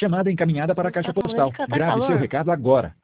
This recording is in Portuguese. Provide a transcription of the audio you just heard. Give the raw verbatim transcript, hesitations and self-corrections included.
Chamada encaminhada para a caixa Tá falando postal. que tá Grave seu calor. recado agora.